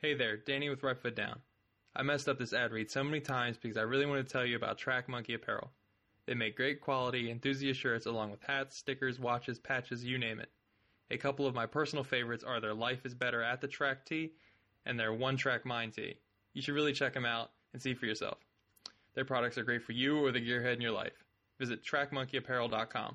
Hey there, Danny with Right Foot Down. I messed up this ad read so many times because I really want to tell you about Track Monkey Apparel. They make great quality enthusiast shirts along with hats, stickers, watches, patches, you name it. A couple of my personal favorites are their Life is Better at the Track tee and their One Track Mind tee. You should really check them out and see for yourself. Their products are great for you or the gearhead in your life. Visit TrackMonkeyApparel.com.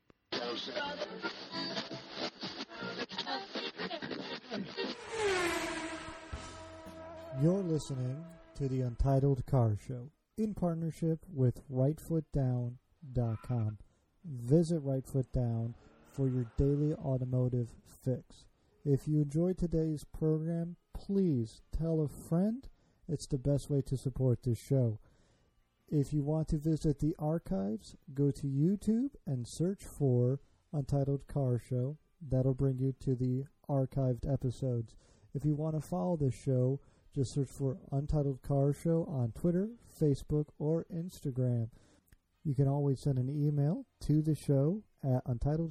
You're listening to the Untitled Car Show in partnership with RightFootDown.com. Visit Right Foot Down for your daily automotive fix. If you enjoyed today's program, please tell a friend. It's the best way to support this show. If you want to visit the archives, go to YouTube and search for Untitled Car Show. That'll bring you to the archived episodes. If you want to follow the show, just search for Untitled Car Show on Twitter, Facebook, or Instagram. You can always send an email to the show at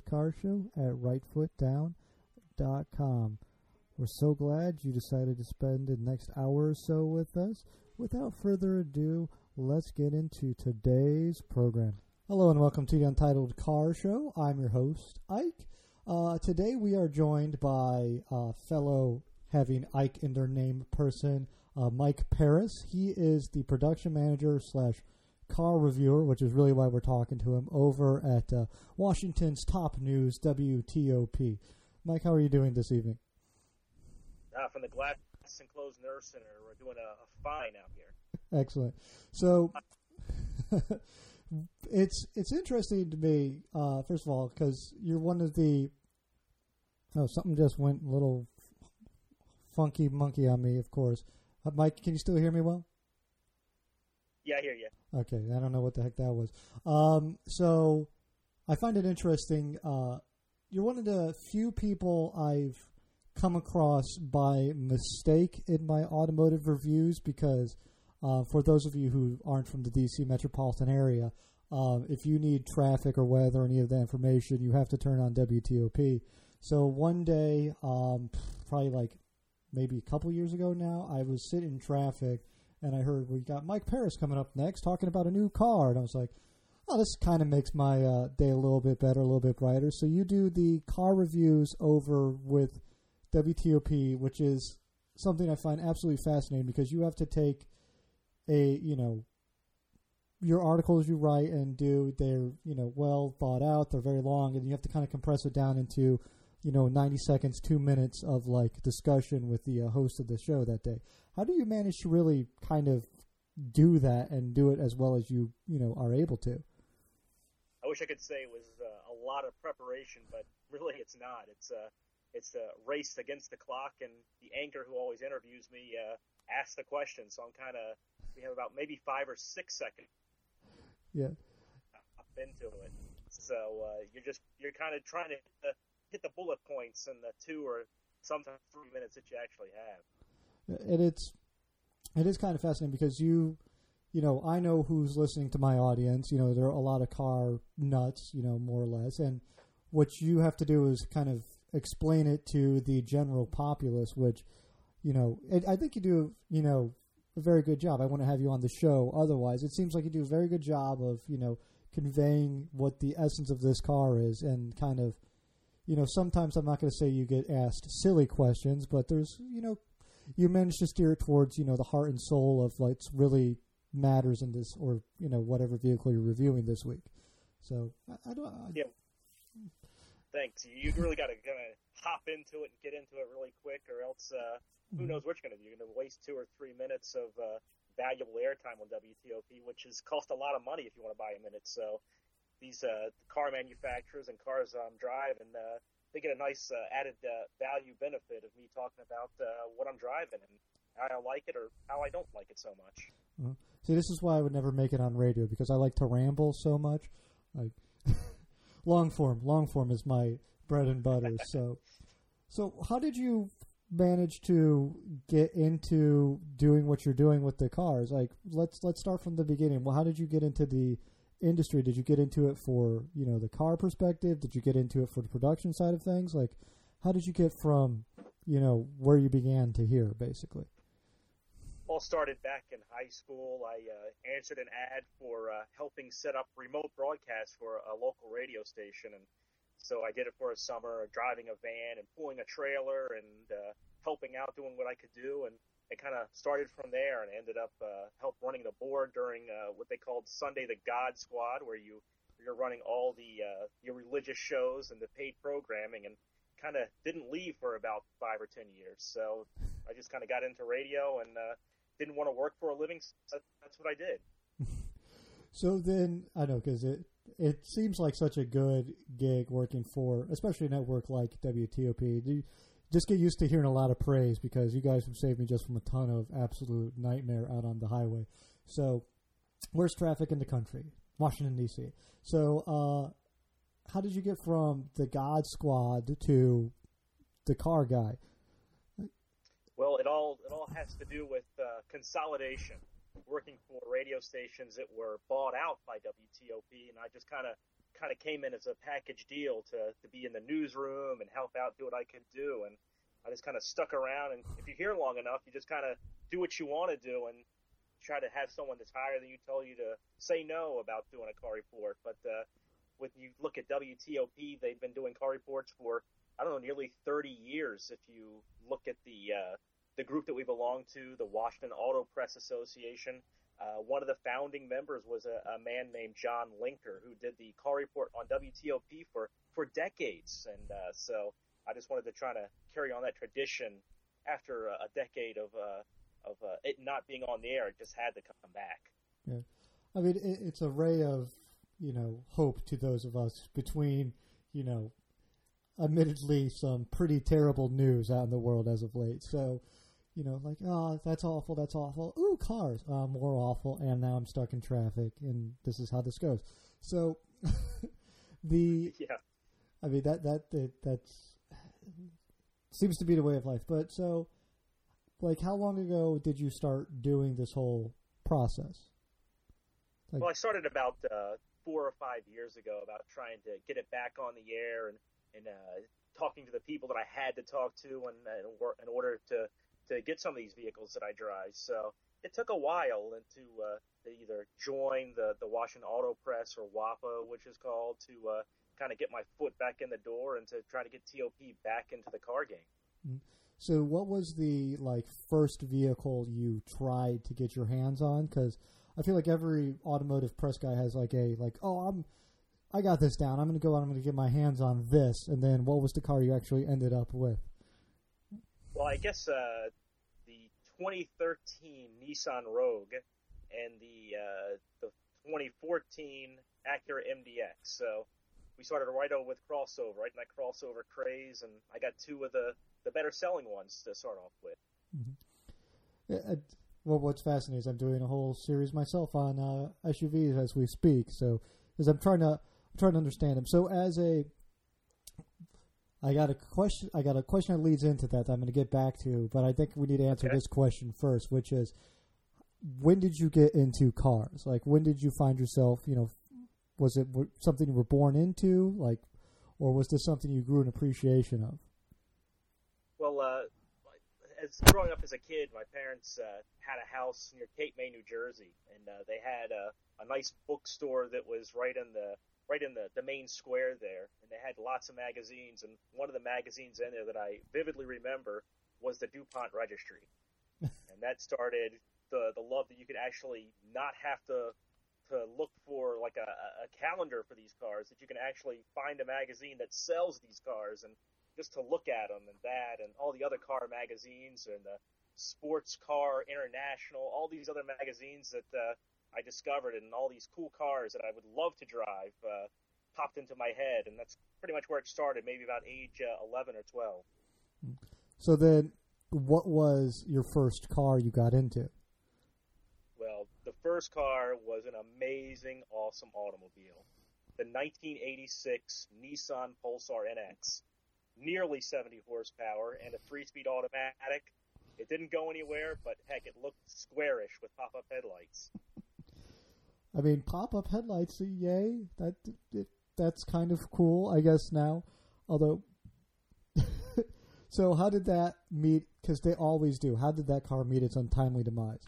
untitledcarshow@rightfootdown.com. We're so glad you decided to spend the next hour or so with us. Without further ado, let's get into today's program. Hello and welcome to the Untitled Car Show. I'm your host, Ike. Today we are joined by fellow having Ike in their name person, Mike Paris. He is the production manager / car reviewer, which is really why we're talking to him, over at Washington's top news, WTOP. Mike, how are you doing this evening? From the Glass Enclosed Nerve Center, we're doing a fine out here. Excellent. So it's interesting to me, first of all, because you're one of the... Oh, something just went a little funky monkey on me, of course. Mike, can you still hear me well? Yeah, I hear you. Okay, I don't know what the heck that was. So I find it interesting. You're one of the few people I've come across by mistake in my automotive reviews because for those of you who aren't from the D.C. metropolitan area, if you need traffic or weather or any of that information, you have to turn on WTOP. So one day, probably like maybe a couple years ago now, I was sitting in traffic and I heard we got Mike Paris coming up next talking about a new car. And I was like, oh, this kind of makes my day a little bit better, a little bit brighter. So you do the car reviews over with WTOP, which is something I find absolutely fascinating because you have to take your articles you write and do, they're, well thought out, they're very long, and you have to kind of compress it down into 90 seconds, 2 minutes of like discussion with the host of the show that day. How do you manage to really kind of do that and do it as well as you are able to? I wish I could say it was a lot of preparation, but really it's not. It's a race against the clock, and the anchor who always interviews me asks the question, so we have about maybe 5 or 6 seconds. Yeah. Up into it. So you're kind of trying to hit the bullet points in the 2 or sometimes 3 minutes that you actually have. And it is kind of fascinating because I know who's listening to my audience. There are a lot of car nuts, more or less. And what you have to do is kind of explain it to the general populace, which, I think you do, a very good job. I want to have you on the show. Otherwise, it seems like you do a very good job of, conveying what the essence of this car is and kind of, sometimes I'm not going to say you get asked silly questions, but there's, you manage to steer it towards, the heart and soul of what's really matters in this or, whatever vehicle you're reviewing this week. So, Yeah. Thanks. You really got to kind of hop into it and get into it really quick, or else who knows what you're going to do. You're going to waste 2 or 3 minutes of valuable airtime on WTOP, which is cost a lot of money if you want to buy a minute. So these car manufacturers and cars I'm driving, they get a nice added value benefit of me talking about what I'm driving and how I like it or how I don't like it so much. Uh-huh. See, this is why I would never make it on radio, because I like to ramble so much. Like long form is my bread and butter. So how did you manage to get into doing what you're doing with the cars? Like, let's start from the beginning. Well, how did you get into the industry? Did you get into it for, the car perspective? Did you get into it for the production side of things? Like, how did you get from, where you began to hear, basically? All started back in high school. I answered an ad for helping set up remote broadcasts for a local radio station, and so I did it for a summer, driving a van and pulling a trailer and helping out, doing what I could do, and it kind of started from there and ended up help running the board during what they called Sunday the God Squad, where you're running all the your religious shows and the paid programming, and kind of didn't leave for about 5 or 10 years. So I just kind of got into radio and didn't want to work for a living, so that's what I did. So then, I know, because it seems like such a good gig working for, especially a network like WTOP. Do you just get used to hearing a lot of praise, because you guys have saved me just from a ton of absolute nightmare out on the highway. So, where's traffic in the country? Washington, D.C. So, how did you get from the God Squad to the car guy? Well, it all has to do with consolidation. Working for radio stations that were bought out by WTOP, and I just kind of came in as a package deal to be in the newsroom and help out, do what I could do, and I just kind of stuck around. And if you're here long enough, you just kind of do what you want to do and try to have someone that's higher than you tell you to say no about doing a car report. But when you look at WTOP, they've been doing car reports for, I don't know, nearly 30 years. If you look at the group that we belong to, the Washington Auto Press Association, one of the founding members was a man named John Linker, who did the car report on WTOP for decades. And so I just wanted to try to carry on that tradition after a decade of it not being on the air. It just had to come back. Yeah. I mean, it's a ray of, hope to those of us between, admittedly some pretty terrible news out in the world as of late. So, like, oh, that's awful, that's awful. Ooh, cars, more awful, and now I'm stuck in traffic, and this is how this goes. So, I mean, that's seems to be the way of life. But so, like, how long ago did you start doing this whole process? Well, I started about 4 or 5 years ago, about trying to get it back on the air and talking to the people that I had to talk to in order to get some of these vehicles that I drive. So it took a while to either join the Washington Auto Press, or WAPA, which is called, to kind of get my foot back in the door and to try to get TOP back into the car game. So what was the first vehicle you tried to get your hands on? Because I feel like every automotive press guy has I got this down. I'm going to go out. I'm going to get my hands on this. And then what was the car you actually ended up with? Well, I guess the 2013 Nissan Rogue and the 2014 Acura MDX. So we started right over with crossover, right in that crossover craze, and I got two of the better selling ones to start off with. Mm-hmm. Well, what's fascinating is I'm doing a whole series myself on SUVs as we speak. So, as I'm trying to understand them. So, I got a question that leads into that I'm going to get back to, but I think we need to answer this question first, which is, when did you get into cars? Like, when did you find yourself, was it something you were born into, or was this something you grew an appreciation of? Well, as growing up as a kid, my parents had a house near Cape May, New Jersey, and they had a nice bookstore that was right in the main square there, and they had lots of magazines, and one of the magazines in there that I vividly remember was the DuPont Registry. And that started the love that you could actually not have to look for like a calendar for these cars, that you can actually find a magazine that sells these cars, and just to look at them, and that and all the other car magazines, and the Sports Car International, all these other magazines that I discovered, and all these cool cars that I would love to drive popped into my head, and that's pretty much where it started, maybe about age 11 or 12. So then, what was your first car you got into? Well, the first car was an amazing, awesome automobile. The 1986 Nissan Pulsar NX. Nearly 70 horsepower and a 3-speed automatic. It didn't go anywhere, but heck, it looked squarish with pop-up headlights. I mean, pop-up headlights, yay. That's kind of cool, I guess, now. Although, So how did that meet? Because they always do. How did that car meet its untimely demise?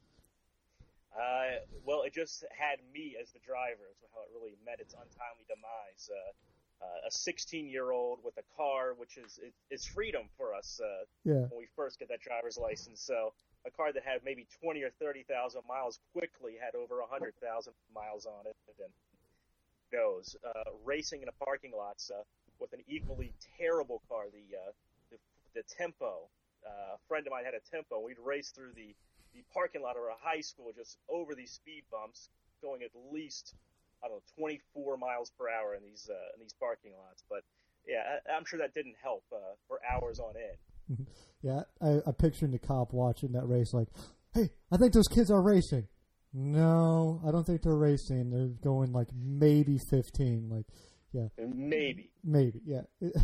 Well, it just had me as the driver. So how it really met its untimely demise. A 16-year-old with a car, which is freedom for us when we first get that driver's license. So a car that had maybe 20 or 30,000 miles quickly had over 100,000 miles on it, and goes racing in a parking lot with an equally terrible car, the Tempo. A friend of mine had a Tempo. We'd race through the parking lot of a high school just over these speed bumps, going at least 24 miles per hour in these parking lots. But yeah, I'm sure that didn't help for hours on end. Yeah, I pictured the cop watching that race like, hey, I think those kids are racing. No, I don't think they're racing. They're going like maybe 15. Like, yeah. Maybe, yeah.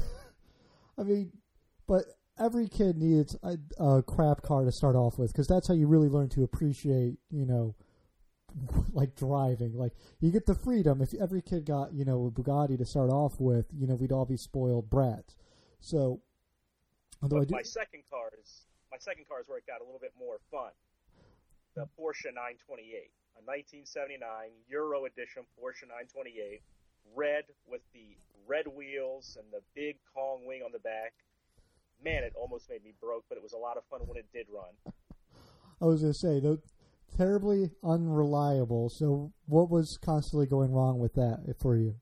I mean, but every kid needs a crap car to start off with, because that's how you really learn to appreciate, like driving. Like, you get the freedom. If every kid got, a Bugatti to start off with, we'd all be spoiled brats. So, although my second car is where it got a little bit more fun. The Porsche 928, a 1979 Euro edition Porsche 928, red with the red wheels and the big Kong wing on the back. Man, it almost made me broke, but it was a lot of fun when it did run. I was going to say, though, terribly unreliable. So what was constantly going wrong with that for you?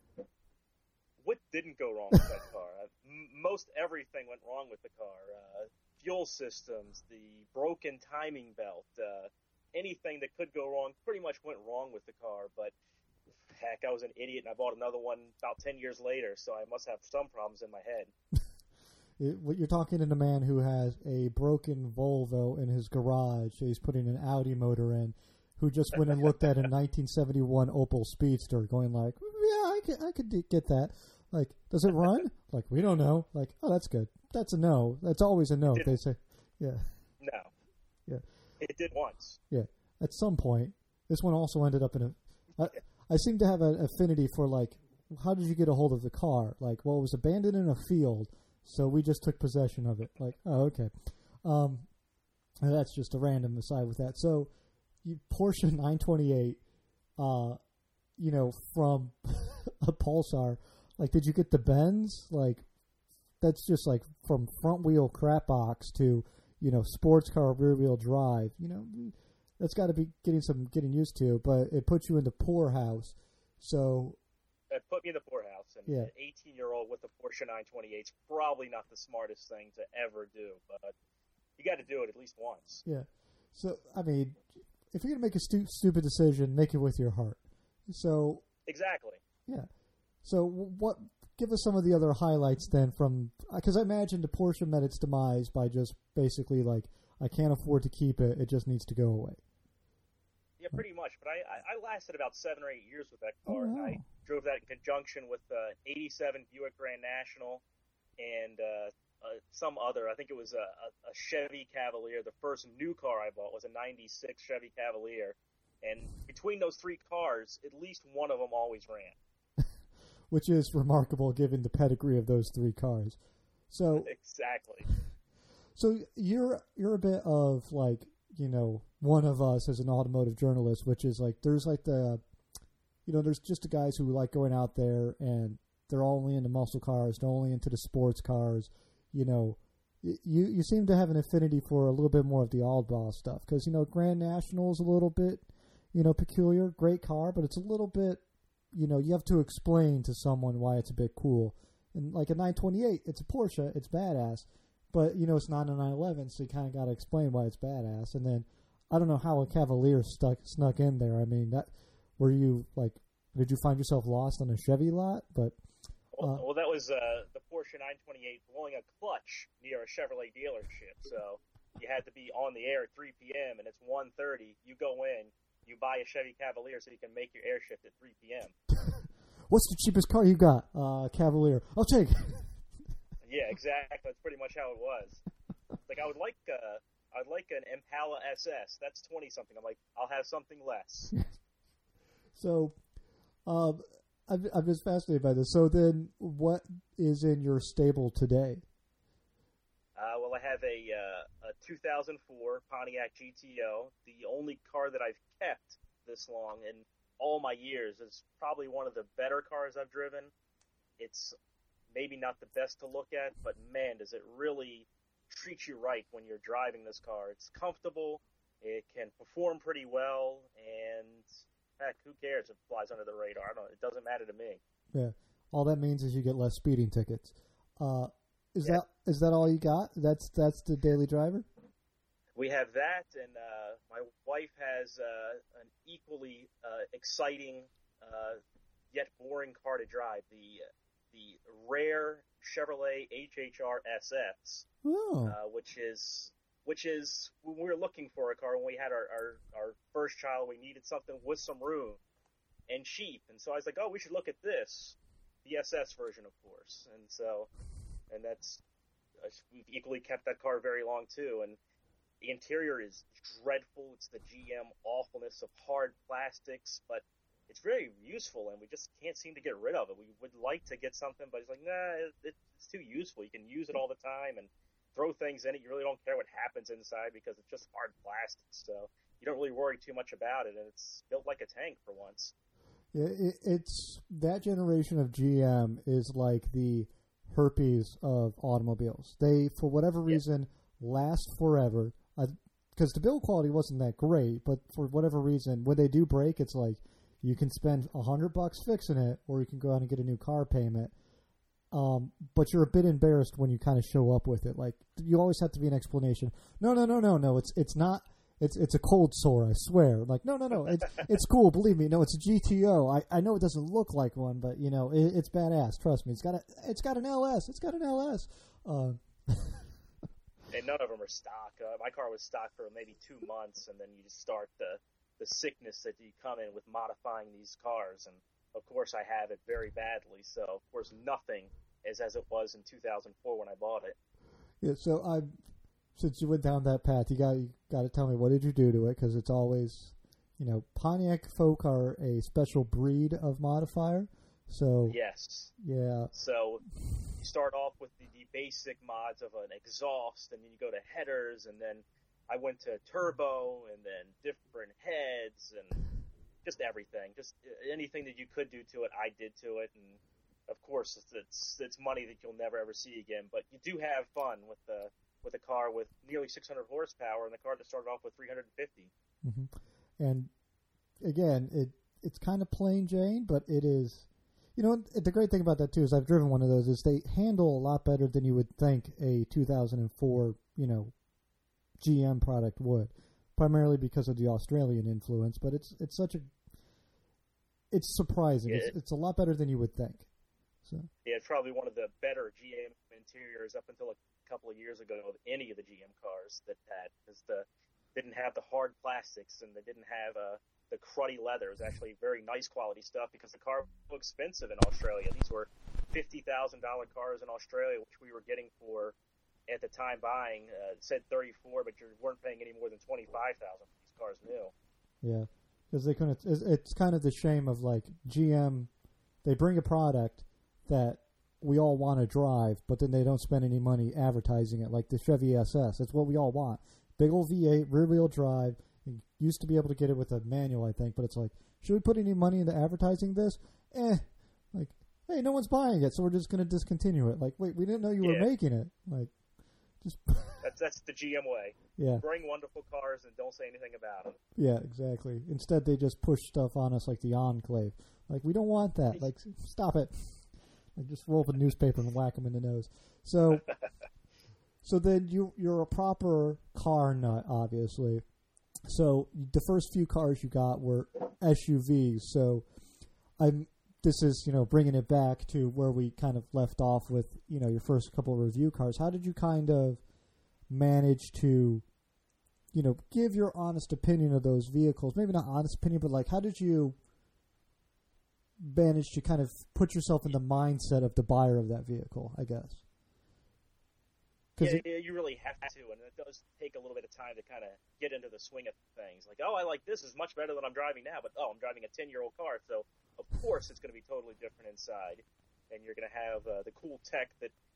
What didn't go wrong with that car? Most everything went wrong with the car. Fuel systems, the broken timing belt, anything that could go wrong pretty much went wrong with the car. But heck, I was an idiot, and I bought another one about 10 years later, so I must have some problems in my head. You're talking to a man who has a broken Volvo in his garage that he's putting an Audi motor in, who just went and looked at a 1971 Opel Speedster, going like, yeah, I could get that. Like, does it run? Like, we don't know. Like, oh, that's good. That's a no. That's always a no. They say, yeah. No. Yeah. It did once. Yeah. At some point, this one also ended up in a. I seem to have an affinity for, like, how did you get a hold of the car? Like, well, it was abandoned in a field, so we just took possession of it. Like, oh, okay. That's just a random aside with that. So, Porsche 928, from a Pulsar. Like, did you get the Benz? Like, that's just like from front wheel crap box to, sports car rear wheel drive. That's got to be getting used to. But it puts you in the poorhouse. So it put me in the poorhouse. And yeah. An 18-year-old with a Porsche 928 is probably not the smartest thing to ever do. But you got to do it at least once. Yeah. So I mean, if you're gonna make a stupid decision, make it with your heart. So exactly. Yeah. So what? Give us some of the other highlights then from, because I imagine the Porsche met its demise by just basically like, I can't afford to keep it. It just needs to go away. Yeah, pretty much. But I lasted about 7 or 8 years with that car. Oh, wow. I drove that in conjunction with 87 Buick Grand National and some other. I think it was a Chevy Cavalier. The first new car I bought was a 96 Chevy Cavalier. And between those three cars, at least one of them always ran. Which is remarkable given the pedigree of those three cars. So exactly. So you're a bit of like, one of us as an automotive journalist, which is like there's like there's just the guys who like going out there and they're only into muscle cars, they're only into the sports cars. You seem to have an affinity for a little bit more of the oddball stuff because Grand National is a little bit peculiar, great car, but it's a little bit. You have to explain to someone why it's a bit cool. And like a 928, it's a Porsche, it's badass. But, it's not a 911, so you kind of got to explain why it's badass. And then, I don't know how a Cavalier snuck in there. I mean, did you find yourself lost on a Chevy lot? But well, that was the Porsche 928 blowing a clutch near a Chevrolet dealership. So you had to be on the air at 3 p.m., and it's 1:30. You go in. You buy a Chevy Cavalier so you can make your air shift at 3 p.m. What's the cheapest car you got? Cavalier. I'll take it. Yeah, exactly. That's pretty much how it was. Like I'd like an Impala SS. That's 20-something. I'm like, I'll have something less. So, I'm just fascinated by this. So then, what is in your stable today? Well, I have a 2004 Pontiac GTO, the only car that I've kept this long in all my years. It's probably one of the better cars I've driven. It's maybe not the best to look at, but man, does it really treat you right when you're driving this car. It's comfortable, it can perform pretty well, and heck, who cares if it flies under the radar? It doesn't matter to me. Yeah. All that means is you get less speeding tickets. Is that all you got? That's the daily driver? We have that, and my wife has an equally exciting yet boring car to drive, the rare Chevrolet HHR SS, which is when we were looking for a car when we had our first child, we needed something with some room and cheap, and so I was like, oh, we should look at this, the SS version, of course, and that's we've equally kept that car very long too, and the interior is dreadful. It's the GM awfulness of hard plastics, but it's very useful, and we just can't seem to get rid of it. We would like to get something, but it's like, nah, it's too useful. You can use it all the time and throw things in it. You really don't care what happens inside because it's just hard plastic, so you don't really worry too much about it, and it's built like a tank for once. Yeah, it's that generation of GM is like the herpes of automobiles. They, for whatever reason, last forever. Because the build quality wasn't that great, but for whatever reason, when they do break, it's like you can spend $100 fixing it, or you can go out and get a new car payment. But you're a bit embarrassed when you kind of show up with it. Like, you always have to be an explanation. No. It's not. It's a cold sore, I swear. Like, no. It's cool. Believe me. No, it's a GTO. I know it doesn't look like one, but you know it's badass. Trust me. It's got an LS. It's got an LS. And none of them are stock. My car was stock for maybe 2 months, and then you just start the sickness that you come in with modifying these cars. And of course, I have it very badly. So of course, nothing is as it was in 2004 when I bought it. Yeah. So since you went down that path, you got to tell me, what did you do to it? Because it's always, Pontiac folk are a special breed of modifier. So yes. Yeah. So you start off with the basic mods of an exhaust, and then you go to headers, and then I went to turbo, and then different heads, and just everything. Just anything that you could do to it, I did to it, and of course it's money that you'll never ever see again. But you do have fun with a car with nearly 600 horsepower, and the car that started off with 350. Mm-hmm. And again, it's kind of plain Jane, but it is. The great thing about that, too, is I've driven one of those, is they handle a lot better than you would think a 2004, GM product would, primarily because of the Australian influence, but it's surprising. Yeah. It's a lot better than you would think. So yeah, it's probably one of the better GM interiors up until a couple of years ago of any of the GM cars that had, because didn't have the hard plastics, and they didn't have the cruddy leather. It was actually very nice quality stuff because the car was expensive in Australia. These were $50,000 cars in Australia, which we were getting for, at the time buying, it said 34, but you weren't paying any more than 25,000 for these cars new. Yeah, because they couldn't. It's kind of the shame of like GM. They bring a product that we all want to drive, but then they don't spend any money advertising it, like the Chevy SS. It's what we all want. Big old V8, rear-wheel drive. You used to be able to get it with a manual, I think, but it's like, should we put any money into advertising this? Like, hey, no one's buying it, so we're just going to discontinue it. Like, wait, we didn't know you were making it. Like, just that's the GM way. Yeah. Bring wonderful cars and don't say anything about them. Yeah, exactly. Instead, they just push stuff on us like the Enclave. Like, we don't want that. Like, stop it. Like, just roll up a newspaper and whack them in the nose. So, so then you're a proper car nut, obviously. So the first few cars you got were SUVs. So this is, bringing it back to where we kind of left off with, your first couple of review cars. How did you kind of manage to, give your honest opinion of those vehicles? Maybe not honest opinion, but like, how did you manage to kind of put yourself in the mindset of the buyer of that vehicle, I guess? Yeah, you really have to, and it does take a little bit of time to kind of get into the swing of things. Like, I like this is much better than I'm driving now, but I'm driving a 10-year-old car, so of course it's going to be totally different inside, and you're going to have the cool tech that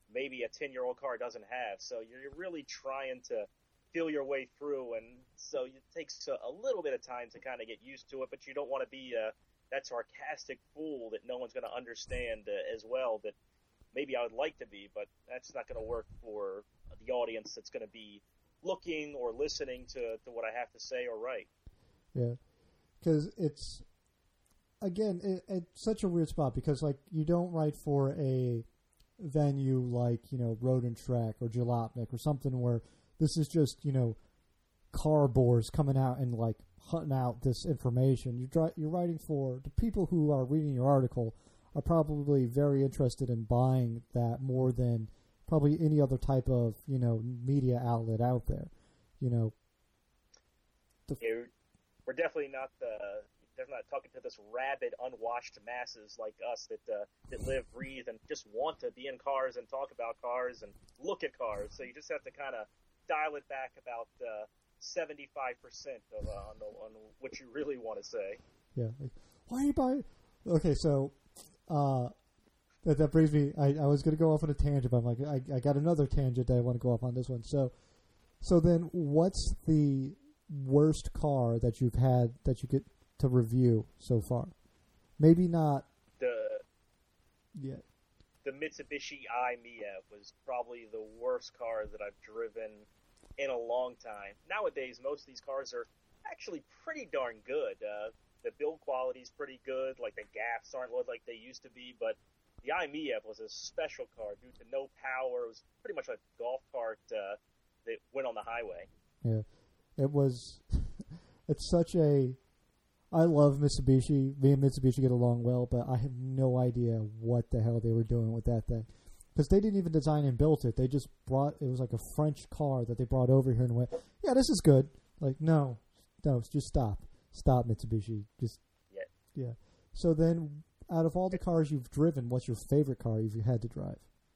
maybe a 10-year-old car doesn't have. So you're really trying to feel your way through, and so it takes a little bit of time to kind of get used to it, but you don't want to be that sarcastic fool that no one's going to understand as well that maybe I would like to be, but that's not going to work for the audience that's going to be looking or listening to what I have to say or write. Yeah, because it's, again, it's such a weird spot because, like, you don't write for a venue like, Road and Track or Jalopnik or something where this is just, car bores coming out and, like, hunting out this information. You're writing for the people who are reading your article are probably very interested in buying that more than probably any other type of, media outlet out there. We're definitely not talking to this rabid, unwashed masses like us that live, breathe, and just want to be in cars and talk about cars and look at cars. So you just have to kind of dial it back about 75% on what you really want to say. Yeah. Like, why are you buying? Okay, so that brings me. I was going to go off on a tangent, but I'm like, I got another tangent that I want to go off on this one. So then, what's the worst car that you've had that you get to review so far? Maybe not the Mitsubishi i-MiEV was probably the worst car that I've driven in a long time. Nowadays, most of these cars are actually pretty darn good. The build quality is pretty good. Like, the gaps aren't like they used to be, but the i-MiEV was a special car due to no power. It was pretty much a golf cart that went on the highway. Yeah. It was. It's such a. I love Mitsubishi. Me and Mitsubishi get along well, but I have no idea what the hell they were doing with that thing. Because they didn't even design and build it. They just brought. It was like a French car that they brought over here and went, yeah, this is good. Like, no, just stop. Stop, Mitsubishi. Just. Yeah. So then, out of all the cars you've driven, what's your favorite car you've had to drive?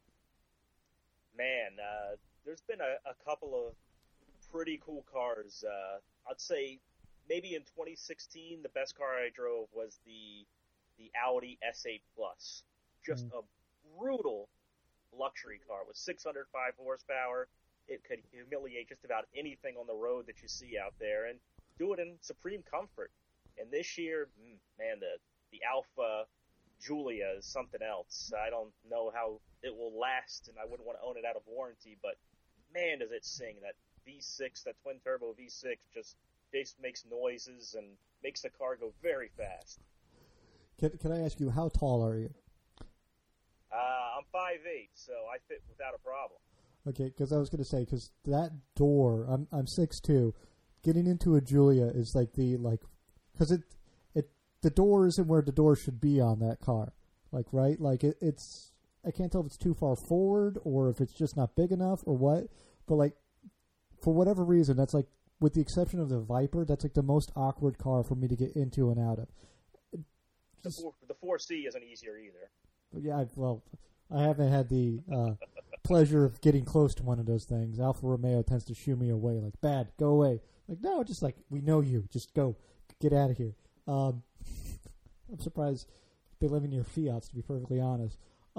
Man, there's been a couple of pretty cool cars. I'd say maybe in 2016, the best car I drove was the Audi S8 Plus. Just a brutal luxury car with 605 horsepower. It could humiliate just about anything on the road that you see out there and do it in supreme comfort. And this year, man, the Alfa Giulia is something else. I don't know how it will last, and I wouldn't want to own it out of warranty, but man, does it sing. That V6, that twin-turbo V6 just makes noises and makes the car go very fast. Can I ask you, how tall are you? I'm 5'8", so I fit without a problem. Okay, because I was going to say, because that door, I'm 6'2", getting into a Giulia is because the door isn't where the door should be on that car, right? It's I can't tell if it's too far forward or if it's just not big enough or what, but for whatever reason, that's with the exception of the Viper, that's the most awkward car for me to get into and out of. The 4C isn't easier either. Yeah, I haven't had the pleasure of getting close to one of those things. Alfa Romeo tends to shoo me away, bad, go away. No, just we know you, just go, get out of here. I'm surprised they live in your Fiats, to be perfectly honest.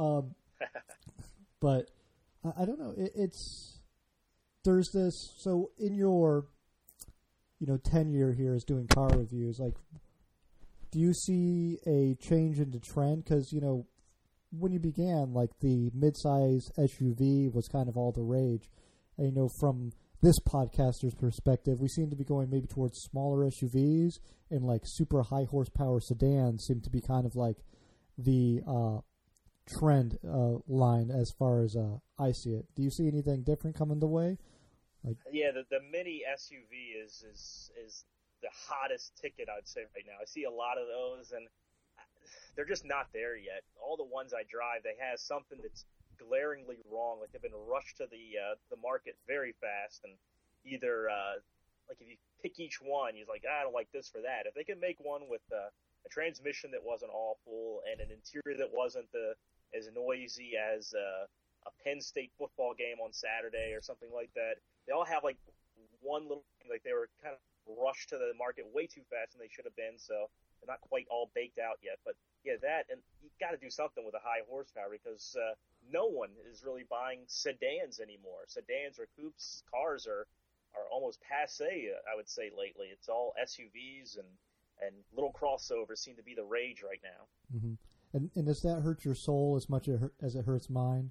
But I don't know. There's this. So in your, tenure here as doing car reviews, do you see a change in the trend? Because when you began, the midsize SUV was kind of all the rage. And from this podcaster's perspective, we seem to be going maybe towards smaller SUVs and super high horsepower sedans seem to be kind of the trend line as far as I see it. Do you see anything different coming the way? Yeah, the mini SUV is the hottest ticket, I'd say, right now. I see a lot of those, and they're just not there yet. All the ones I drive, they have something that's glaringly wrong. They've been rushed to the market very fast, and either if you pick each one, you're I don't like this for that. If they can make one with a transmission that wasn't awful and an interior that wasn't as noisy as a Penn State football game on Saturday or something like that, they all have one little thing. They were kind of rushed to the market way too fast than they should have been, so they're not quite all baked out yet. But yeah, that, and you got to do something with a high horsepower because no one is really buying sedans anymore. Sedans or coupes, cars are almost passé, I would say, lately. It's all SUVs and little crossovers seem to be the rage right now. Mm-hmm. And does that hurt your soul as much as it hurts mine?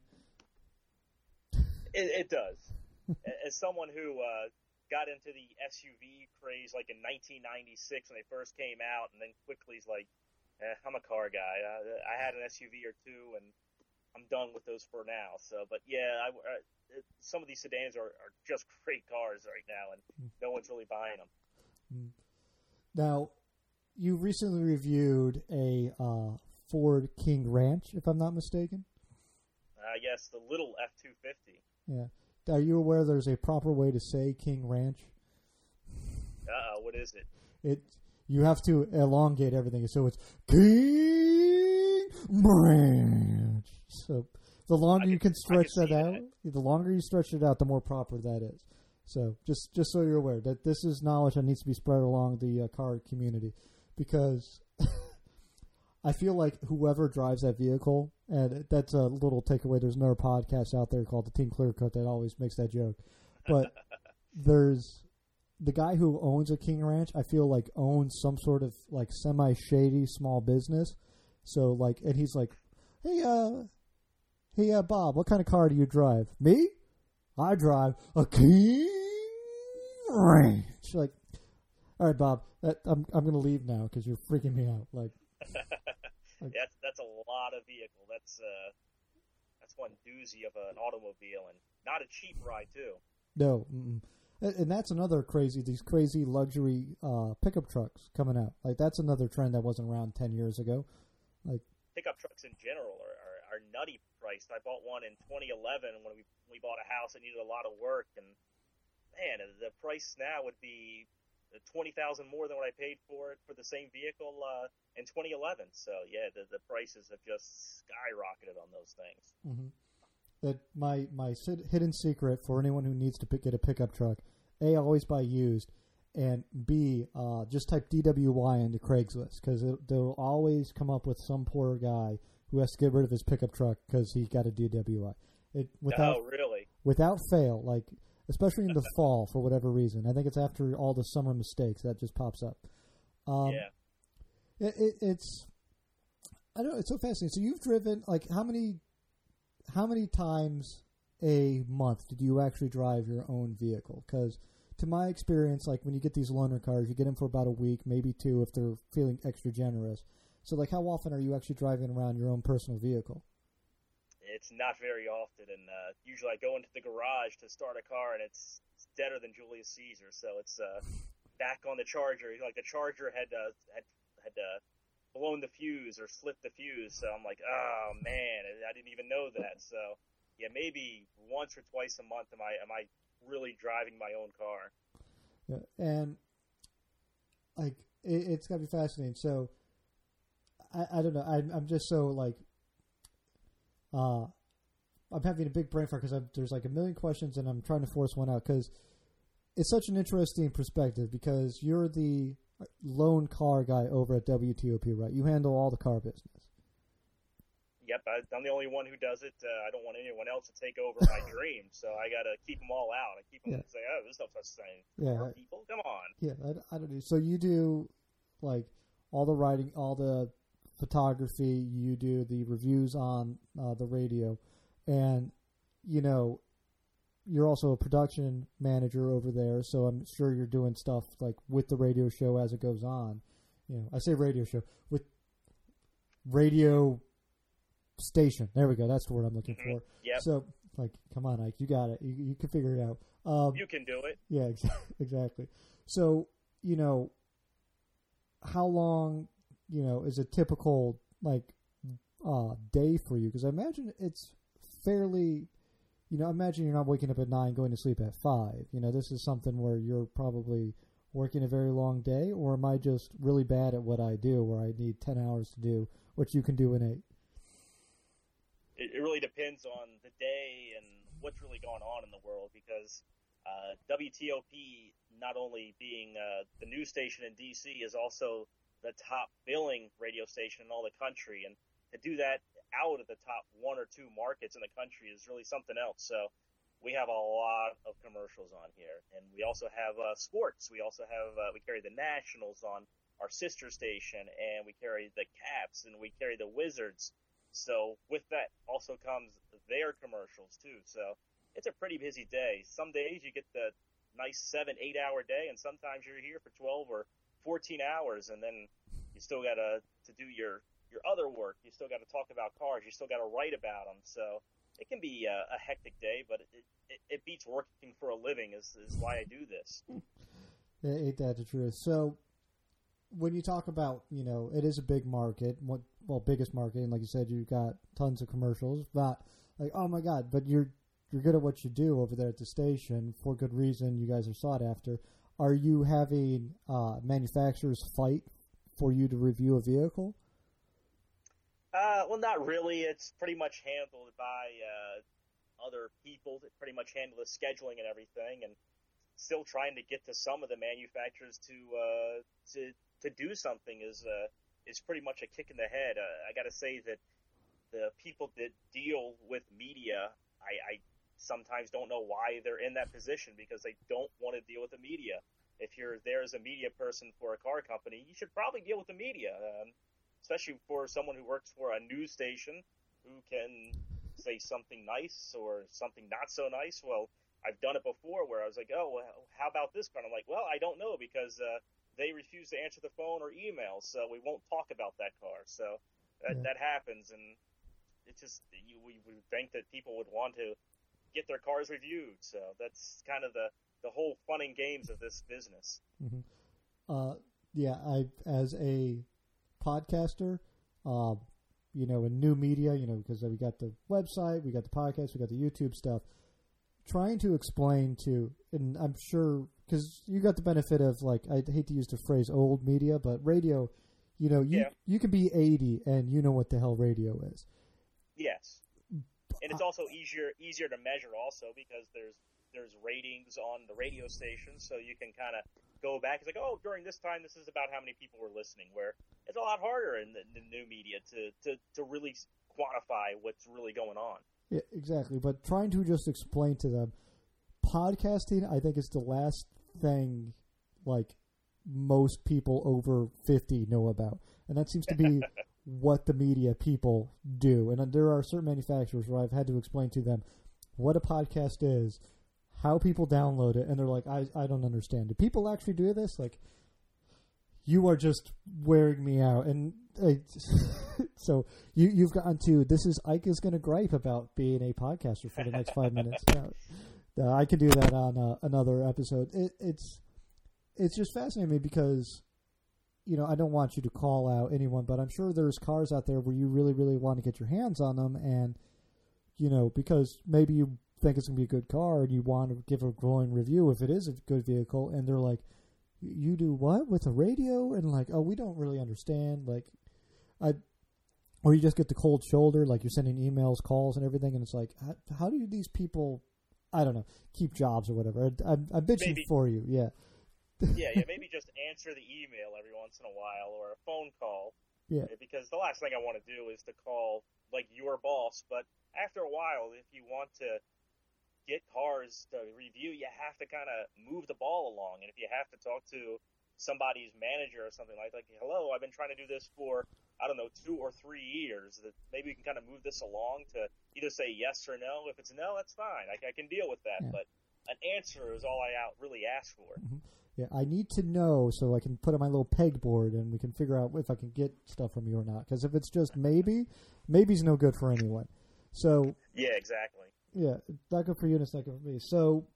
It does. As someone who got into the SUV craze like in 1996 when they first came out, and then quickly is like, I'm a car guy. I had an SUV or two, and I'm done with those for now. So, but yeah, some of these sedans are just great cars right now, and no one's really buying them. Now, you recently reviewed a Ford King Ranch, if I'm not mistaken. Yes, the little F-250. Yeah. Are you aware there's a proper way to say King Ranch? What is it? You have to elongate everything, so it's King Ranch. So the longer you can stretch that out, the longer you stretch it out, the more proper that is. So just so you're aware that this is knowledge that needs to be spread along the car community, because I feel like whoever drives that vehicle, and that's a little takeaway. There's another podcast out there called the Team Clear Cut that always makes that joke, but there's the guy who owns a King Ranch. I feel like owns some sort of like semi-shady small business. So like, and he's like, hey, Bob, what kind of car do you drive? Me? I drive a King Ranch. Like, all right, Bob, I'm going to leave now because you're freaking me out. Like, yeah, that's a lot of vehicle. That's one doozy of an automobile, and not a cheap ride too. No, and that's another these crazy luxury pickup trucks coming out. Like that's another trend that wasn't around 10 years ago. Like pickup trucks in general are nutty priced. I bought one in 2011 when we bought a house that needed a lot of work, and man, the price now would be $20,000 more than what I paid for it for the same vehicle in 2011. So yeah, the prices have just skyrocketed on those things. Mm-hmm. That my hidden secret for anyone who needs to get a pickup truck: A, always buy used, and B, just type DWY into Craigslist, because they'll always come up with some poor guy who has to get rid of his pickup truck because he got a DWI. Really? Without fail, like. Especially in the fall, for whatever reason. I think it's after all the summer mistakes that just pops up. Yeah. It's I don't know. It's so fascinating. So you've driven like how many times a month did you actually drive your own vehicle? Because to my experience, like when you get these loaner cars, you get them for about a week, maybe two, if they're feeling extra generous. So like, how often are you actually driving around your own personal vehicle? It's not very often, and usually I go into the garage to start a car, and it's deader than Julius Caesar. So it's back on the charger. Like the charger had blown the fuse or slipped the fuse. So I'm like, oh man, I didn't even know that. So yeah, maybe once or twice a month am I really driving my own car. Yeah, and like it's gotta be fascinating. So I don't know. I'm just so like. I'm having a big brain fart because there's like a million questions and I'm trying to force one out because it's such an interesting perspective because you're the lone car guy over at WTOP, right? You handle all the car business. Yep, I'm the only one who does it. I don't want anyone else to take over my dream, so I got to keep them all out. I keep them say, oh, there's no such thing. Yeah. People, come on. Yeah, I don't know. So you do like all the writing, all the photography, you do the reviews on the radio, and you know you're also a production manager over there, so I'm sure you're doing stuff like with the radio show as it goes on. You know, I say radio show with radio station. There we go. That's the word I'm looking for. Yep. So like, come on, Ike, you got it. You can figure it out. You can do it. Yeah, exactly. So you know, how long is a typical like day for you? Because I imagine it's fairly, I imagine you're not waking up at 9, going to sleep at 5. This is something where you're probably working a very long day, or am I just really bad at what I do, where I need 10 hours to do what you can do in 8? It really depends on the day and what's really going on in the world, because WTOP, not only being the news station in D.C., is also the top billing radio station in all the country, and to do that out of the top 1 or 2 markets in the country is really something else. So we have a lot of commercials on here, and we also have sports. We also have we carry the Nationals on our sister station, and we carry the Caps, and we carry the Wizards. So with that also comes their commercials too. So it's a pretty busy day. Some days you get the nice 7-8 hour day, and sometimes you're here for 12 or 14 hours, and then you still got to do your other work. You still got to talk about cars. You still got to write about them. So it can be a hectic day, but it beats working for a living is why I do this. Ain't that the truth? So when you talk about, it is a big market, biggest market, and like you said, you've got tons of commercials. Not like, oh my God, but you're good at what you do over there at the station for good reason. You guys are sought after. Are you having manufacturers fight for you to review a vehicle? Well, not really. It's pretty much handled by other people that pretty much handle the scheduling and everything, and still trying to get to some of the manufacturers to do something is pretty much a kick in the head. I got to say that the people that deal with media, I sometimes don't know why they're in that position, because they don't want to deal with the media. If you're there as a media person for a car company, you should probably deal with the media, especially for someone who works for a news station who can say something nice or something not so nice. Well, I've done it before where I was like, oh, well, how about this car? And I'm like, well, I don't know, because they refuse to answer the phone or email, so we won't talk about that car. So that happens, and it's just we would think that people would want to get their cars reviewed. So that's kind of the whole fun and games of this business. Mm-hmm. Yeah, I as a podcaster, in new media, because we got the website, we got the podcast, we got the YouTube stuff. Trying to explain to, and I'm sure, because you got the benefit of, like, I hate to use the phrase old media, but radio, you can be 80 and you know what the hell radio is. Yes. And it's also easier to measure also, because there's ratings on the radio station, so you can kind of go back. It's like, oh, during this time, this is about how many people were listening, where it's a lot harder in the new media to really quantify what's really going on. Yeah, exactly. But trying to just explain to them, podcasting, I think, is the last thing, like, most people over 50 know about. And that seems to be what the media people do. And there are certain manufacturers where I've had to explain to them what a podcast is, how people download it, and they're like, I don't understand. Do people actually do this? Like, you are just wearing me out. And so you've gotten to, this is Ike is going to gripe about being a podcaster for the next 5 minutes. I could do that on another episode. It's just fascinating me because, I don't want you to call out anyone, but I'm sure there's cars out there where you really, really want to get your hands on them, and, because maybe you think it's going to be a good car and you want to give a glowing review if it is a good vehicle, and they're like, you do what with a radio? And like, oh, we don't really understand. Like, or you just get the cold shoulder, like you're sending emails, calls, and everything, and it's like, how do these people, I don't know, keep jobs or whatever? I'm bitching for you, yeah. yeah, maybe just answer the email every once in a while or a phone call. Yeah. Because the last thing I want to do is to call, like, your boss, but after a while, if you want to get cars to review, you have to kind of move the ball along. And if you have to talk to somebody's manager or something like, hello, I've been trying to do this for, 2 or 3 years, that maybe we can kind of move this along to either say yes or no. If it's no, that's fine. I can deal with that. Yeah. But an answer is all I really ask for. Mm-hmm. Yeah, I need to know so I can put on my little pegboard and we can figure out if I can get stuff from you or not. Because if it's just maybe's no good for anyone. So yeah, exactly. Yeah, it's not good for you and it's not good for me. So,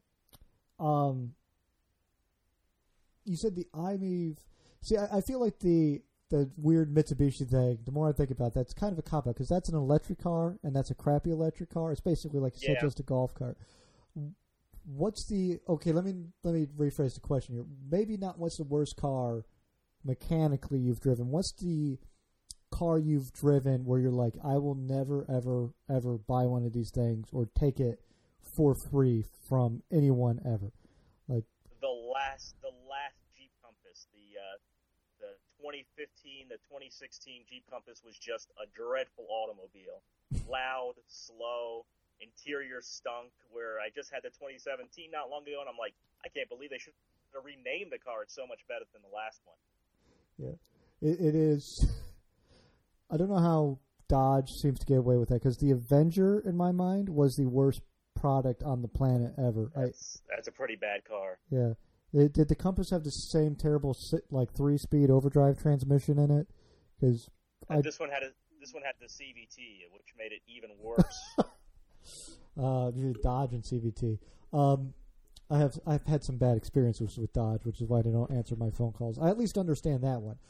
you said the iMEV. See, I feel like the weird Mitsubishi thing, the more I think about that, it's kind of a cop-out because that's an electric car and that's a crappy electric car. It's basically like you said, just a golf cart. What's the okay? Let me rephrase the question here. Maybe not what's the worst car mechanically you've driven. What's the car you've driven where you're like, I will never ever buy one of these things or take it for free from anyone ever? Like the last Jeep Compass, the 2015 to 2016 Jeep Compass was just a dreadful automobile. Loud, slow, interior stunk, where I just had the 2017 not long ago, and I'm like, I can't believe they should have renamed the car. It's so much better than the last one. Yeah, it is. I don't know how Dodge seems to get away with that, because the Avenger, in my mind, was the worst product on the planet ever. That's a pretty bad car. Yeah. Did the Compass have the same terrible 3-speed overdrive transmission in it? Because this one had the CVT, which made it even worse. Dodge and CVT. I've had some bad experiences with Dodge, which is why they don't answer my phone calls. I at least understand that one.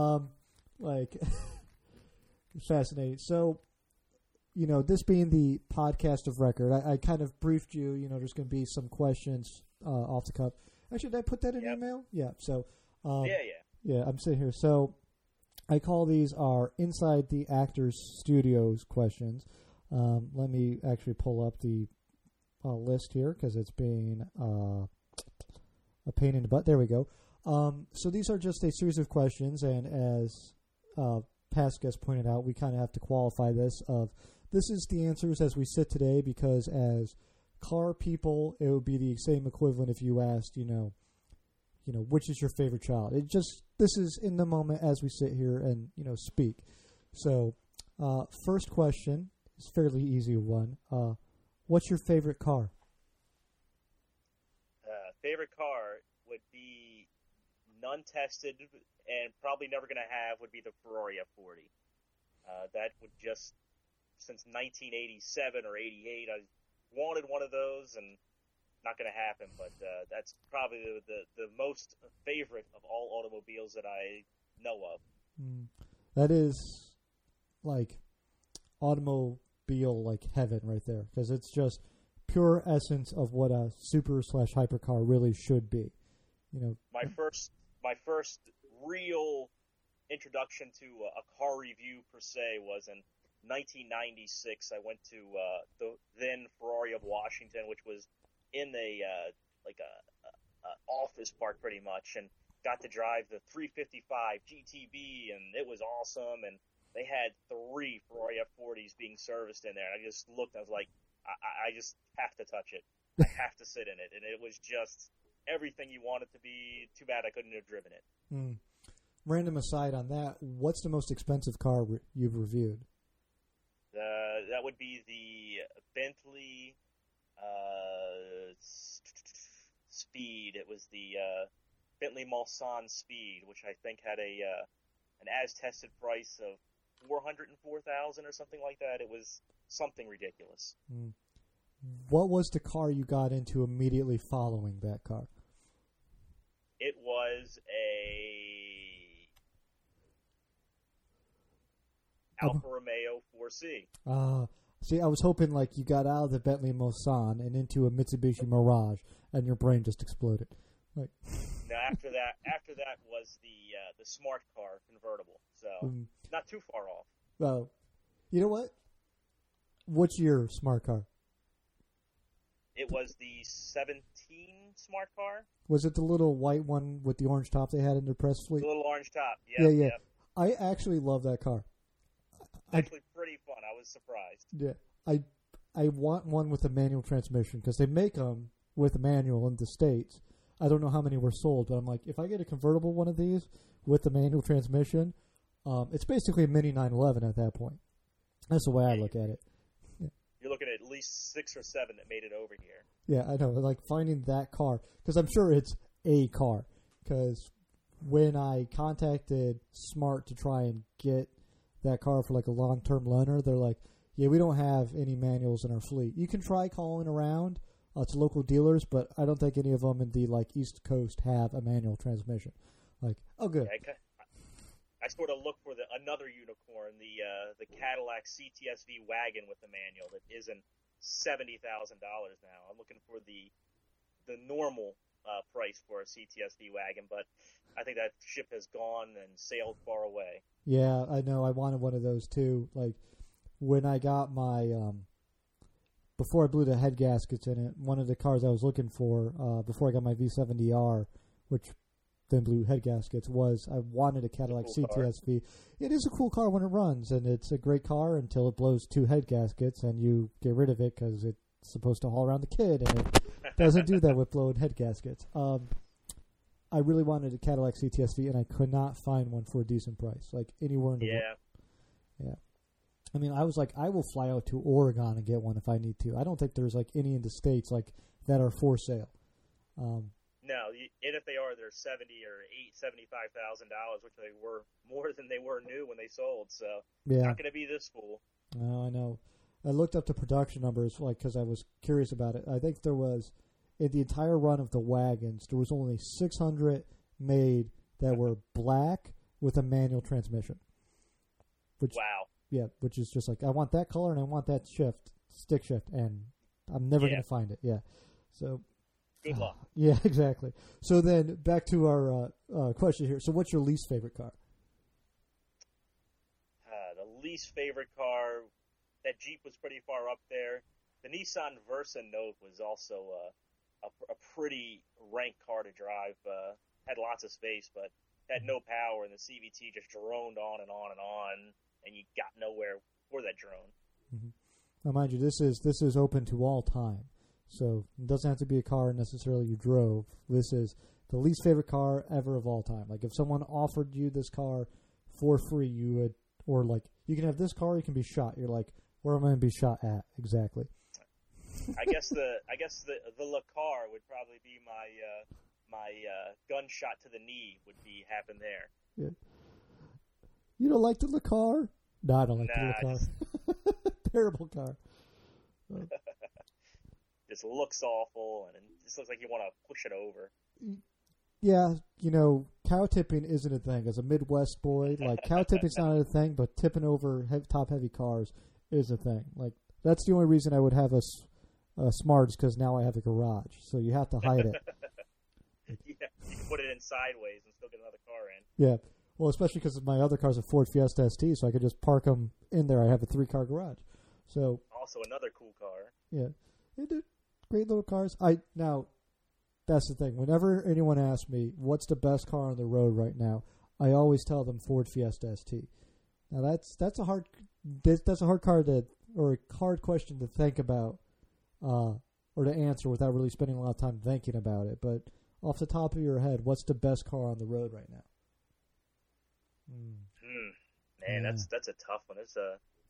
Fascinating. So, this being the podcast of record, I kind of briefed you. There's going to be some questions off the cuff. Actually, did I put that in email? Yeah. So, yeah. I'm sitting here. So, I call these our Inside the Actors Studios questions. Let me actually pull up the list here, because it's being a pain in the butt. There we go. So these are just a series of questions, and as past guests pointed out, we kind of have to qualify this. This is the answers as we sit today, because as car people, it would be the same equivalent if you asked, which is your favorite child. This is in the moment as we sit here and speak. So, first question is a fairly easy one. What's your favorite car? Favorite car would be none tested and probably never going to have would be the Ferrari F40. That would just, since 1987 or 88, I wanted one of those, and not going to happen, but that's probably the most favorite of all automobiles that I know of. That is like automobile heaven right there, because it's just pure essence of what a super/hypercar really should be. My first real introduction to a car review per se was in 1996. I went to the then Ferrari of Washington, which was in a office park pretty much, and got to drive the 355 GTB, and it was awesome. And they had 3 Ferrari F40s being serviced in there. And I just looked, I was like, I just have to touch it. I have to sit in it. And it was just everything you want it to be. Too bad I couldn't have driven it. Random aside on that, what's the most expensive car you've reviewed? That would be the Bentley Speed. It was the Bentley Mulsanne Speed, which I think had an as-tested price of $404,000 or something like that. It was something ridiculous. What was the car you got into immediately following that car? It was a Alfa Romeo 4C. See, I was hoping you got out of the Bentley Mulsanne and into a Mitsubishi Mirage, and your brain just exploded. No, after that was the smart car convertible. So not too far off. Well, you know what? What's your smart car? It was the 17 smart car. Was it the little white one with the orange top they had in their press fleet? The little orange top. Yeah. Yep. I actually love that car. Actually pretty fun. I was surprised. Yeah. I want one with a manual transmission, because they make them with a manual in the States. I don't know how many were sold, but I'm like, if I get a convertible one of these with the manual transmission, it's basically a mini 911 at that point. That's the way I look at it. Yeah. You're looking at least 6 or 7 that made it over here. Yeah, I know. Finding that car, because I'm sure it's a car. Because when I contacted Smart to try and get that car for a long-term loaner, they're like, yeah, we don't have any manuals in our fleet. You can try calling around to local dealers, but I don't think any of them in the East Coast have a manual transmission. Oh, good. Yeah, I sort of look for another unicorn, the Cadillac CTS-V wagon with the manual that isn't $70,000 now. I'm looking for the normal price for a CTS-V wagon, but I think that ship has gone and sailed far away. Yeah, I know. I wanted one of those too. When I got my before I blew the head gaskets in it, one of the cars I was looking for before I got my V70R, which thin blue head gaskets was I wanted a Cadillac CTS-V. It is a cool car when it runs, and it's a great car until it blows 2 head gaskets, and you get rid of it because it's supposed to haul around the kid, and it doesn't do that with blown head gaskets. I really wanted a Cadillac CTS-V, and I could not find one for a decent price, like anywhere in the world. Yeah. I mean, I was like, I will fly out to Oregon and get one if I need to. I don't think there's like any in the States like that are for sale. No, and if they are, they're $75,000, which they were more than they were new when they sold. So yeah, not going to be this fool. Oh, I know. I looked up the production numbers, like, because I was curious about it. I think there was, in the entire run of the wagons, there was only 600 made that were black with a manual transmission. Which, wow. Yeah, which is just like, I want that color and I want that stick shift, and I'm never going to find it. Yeah. So. Good luck. Yeah, exactly. So then, back to our question here. So what's your least favorite car? The least favorite car, that Jeep was pretty far up there. The Nissan Versa Note was also a pretty rank car to drive. Had lots of space, but had no power, and the CVT just droned on and on and on, and you got nowhere for that drone. Mm-hmm. Now, mind you, this is open to all time. So it doesn't have to be a car necessarily you drove. This is the least favorite car ever of all time. Like if someone offered you this car for free, you would, or like you can have this car, you can be shot. You're like, where am I going to be shot at exactly? I guess the Le Car would probably be my gunshot to the knee would be happen there. Yeah. You don't like the Le Car? No, I don't like the Le Car. Terrible car. Just looks awful, and it just looks like you want to push it over. Yeah, cow tipping isn't a thing. As a Midwest boy, like cow tipping's not a thing, but tipping over top-heavy cars is a thing. Like that's the only reason I would have a Smart is because now I have a garage, so you have to hide it. Yeah, you can put it in sideways and still get another car in. Yeah, well, especially because my other car's a Ford Fiesta ST, so I could just park them in there. I have a 3-car garage. So also another cool car. Yeah, great little cars. Now, that's the thing. Whenever anyone asks me what's the best car on the road right now, I always tell them Ford Fiesta ST. Now that's a hard car or a hard question to think about, or to answer without really spending a lot of time thinking about it. But off the top of your head, what's the best car on the road right now? Man, that's a tough one. It's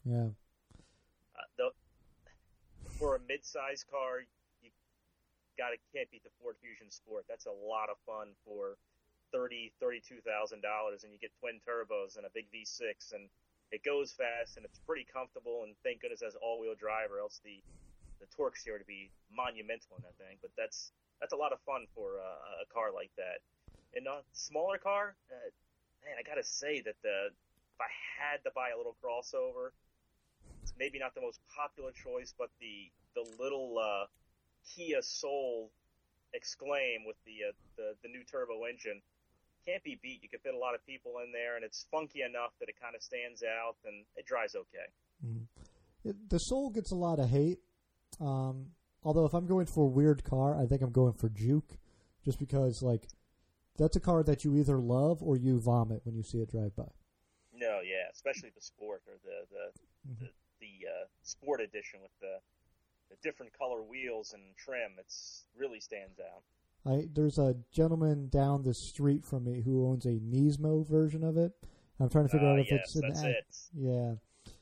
for a mid-size car, can't beat the Ford Fusion Sport. That's a lot of fun for $32,000, and you get twin turbos and a big V6, and it goes fast and it's pretty comfortable. And thank goodness it has all-wheel drive, or else the torque's here to be monumental in that thing. But that's a lot of fun for a car like that. And a smaller car, man, I gotta say that if I had to buy a little crossover, it's maybe not the most popular choice, but the little Kia Soul Exclaim with the new turbo engine can't be beat. You can fit a lot of people in there, and it's funky enough that it kind of stands out, and it drives okay. Mm-hmm. The Soul gets a lot of hate. Although if I'm going for a weird car, I think I'm going for Juke, just because like that's a car that you either love or you vomit when you see it drive by. No, yeah, especially the Sport or the Sport Edition with the different color wheels and trim. It's really stands out. There's a gentleman down the street from me who owns a Nismo version of it. I'm trying to figure out if it's an Yeah,